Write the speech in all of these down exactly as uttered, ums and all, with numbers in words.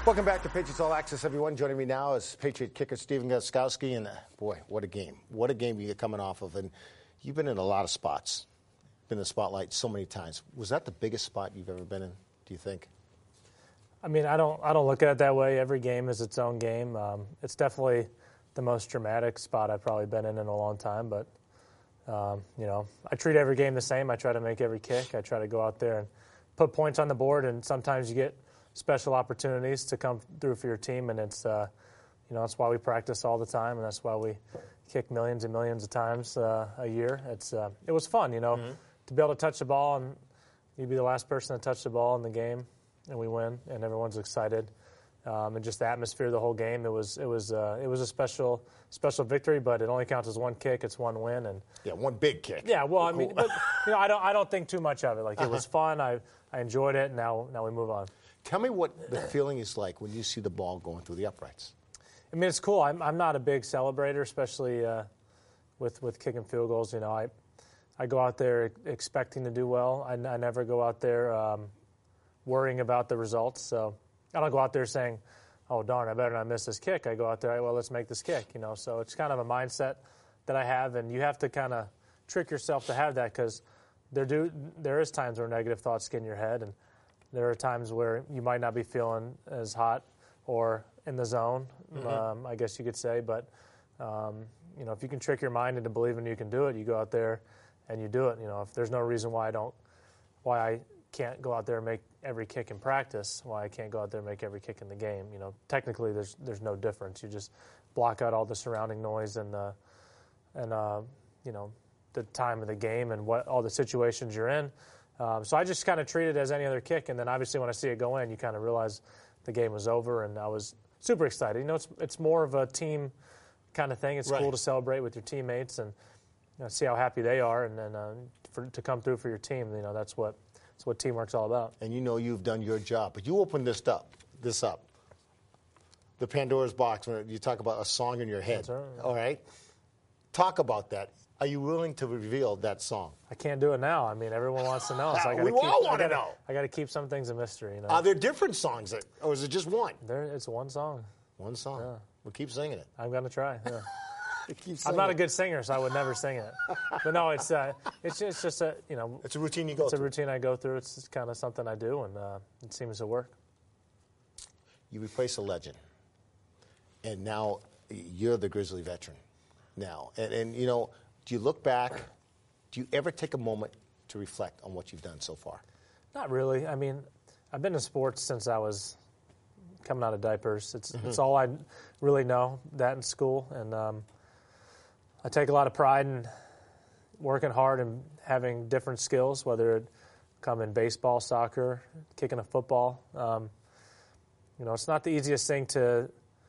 Welcome back to Patriots All Access, everyone. Joining me now is Patriot kicker Stephen Gostkowski. And, uh, boy, what a game. What a game you're coming off of. And you've been in a lot of spots, been in the spotlight so many times. Was that the biggest spot you've ever been in, do you think? I mean, I don't I don't look at it that way. Every game is its own game. Um, it's definitely the most dramatic spot I've probably been in in a long time. But, um, you know, I treat every game the same. I try to make every kick. I try to go out there and put points on the board. And sometimes you get special opportunities to come through for your team. And it's, uh, you know, that's why we practice all the time. And that's why we kick millions and millions of times uh, a year. It's uh, It was fun, you know, mm-hmm. to be able to touch the ball. And you'd be the last person to touch the ball in the game. And we win, and everyone's excited, um, and just the atmosphere of the whole game. It was it was uh, it was a special special victory, but it only counts as one kick. It's one win, and yeah, one big kick. Yeah, well, I mean, but, you know, I don't I don't think too much of it. Like, it was fun. I I enjoyed it. And now now we move on. Tell me what the feeling is like when you see the ball going through the uprights. I mean, it's cool. I'm I'm not a big celebrator, especially uh, with with kicking field goals. You know, I I go out there expecting to do well. I, I never go out there Um, worrying about the results. So I don't go out there saying, oh, darn, I better not miss this kick. I go out there, all right, well, let's make this kick, you know. So it's kind of a mindset that I have, and you have to kind of trick yourself to have that, because there do there is times where negative thoughts get in your head, and there are times where you might not be feeling as hot or in the zone, mm-hmm. um, I guess you could say. But, um, you know, if you can trick your mind into believing you can do it, you go out there and you do it. You know, if there's no reason why I don't, why I can't go out there and make every kick in practice, why I can't go out there and make every kick in the game. You know, technically there's there's no difference. You just block out all the surrounding noise and the and uh, you know, the time of the game and what all the situations you're in. Um, so I just kind of treat it as any other kick, and then obviously when I see it go in, you kind of realize the game was over, and I was super excited. You know, it's it's more of a team kind of thing. It's right. Cool to celebrate with your teammates and, you know, see how happy they are, and then uh, for, to come through for your team. You know, that's what. That's what teamwork's all about. And you know you've done your job. But you opened this up, this up, the Pandora's box, when you talk about a song in your head. That's right. All right? Talk about that. Are you willing to reveal that song? I can't do it now. I mean, everyone wants to know. So I gotta we keep, all want to know. I got to keep some things a mystery. You know? Are there different songs, that, or is it just one? There, it's one song. One song. Yeah. We'll keep singing it. I'm going to try. Yeah. I'm not a good singer, so I would never sing it. But no, it's uh, it's just, it's just a you know. It's a routine you go it's through. It's a routine I go through. It's kind of something I do, and uh, it seems to work. You replace a legend, and now you're the Grizzly veteran. Now, and, and you know, do you look back? Do you ever take a moment to reflect on what you've done so far? Not really. I mean, I've been in sports since I was coming out of diapers. It's mm-hmm. it's all I really know. That in school, and um, I take a lot of pride in working hard and having different skills, whether it come in baseball, soccer, kicking a football. Um, you know, it's not the easiest thing to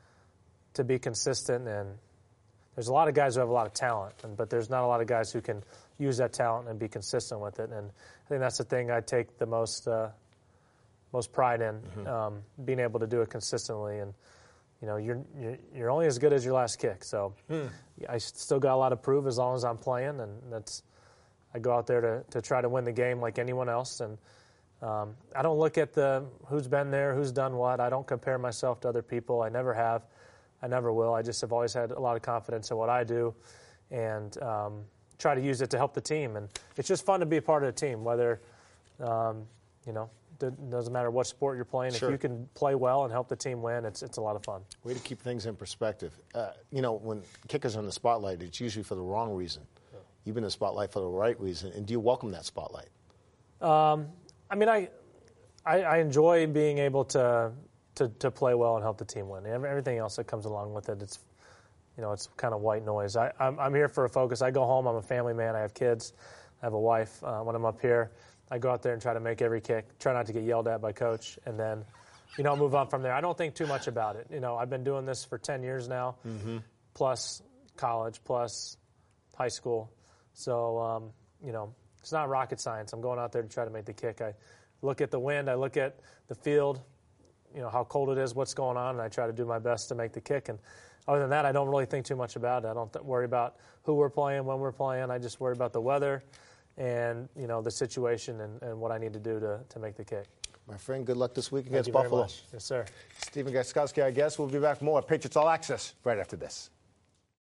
to be consistent, and there's a lot of guys who have a lot of talent, and, but there's not a lot of guys who can use that talent and be consistent with it. And I think that's the thing I take the most uh, most pride in, mm-hmm. um, being able to do it consistently. And you know, you're, you're you're only as good as your last kick. So mm. I still got a lot to prove as long as I'm playing, and that's I go out there to, to try to win the game like anyone else. And um, I don't look at the who's been there, who's done what. I don't compare myself to other people. I never have. I never will. I just have always had a lot of confidence in what I do, and um, try to use it to help the team. And it's just fun to be a part of a team, whether um, you know. It doesn't matter what sport you're playing. Sure. If you can play well and help the team win, it's it's a lot of fun. Way to keep things in perspective. Uh, you know, when kickers are in the spotlight, it's usually for the wrong reason. Yeah. You've been in the spotlight for the right reason. And do you welcome that spotlight? Um, I mean, I, I I enjoy being able to, to to play well and help the team win. Everything else that comes along with it, it's you know, it's kind of white noise. I, I'm I'm here for a focus. I go home. I'm a family man. I have kids. I have a wife. Uh, when I'm up here, I go out there and try to make every kick, try not to get yelled at by coach, and then, you know, move on from there. I don't think too much about it. You know, I've been doing this for ten years now, mm-hmm. plus college, plus high school. So, um, you know, it's not rocket science. I'm going out there to try to make the kick. I look at the wind. I look at the field, you know, how cold it is, what's going on, and I try to do my best to make the kick. And other than that, I don't really think too much about it. I don't th- worry about who we're playing, when we're playing. I just worry about the weather and, you know, the situation and, and what I need to do to, to make the kick. My friend, good luck this week Thank against you very Buffalo. much. Yes, sir. Stephen Gostkowski, I guess. We'll be back more. Patriots All Access right after this.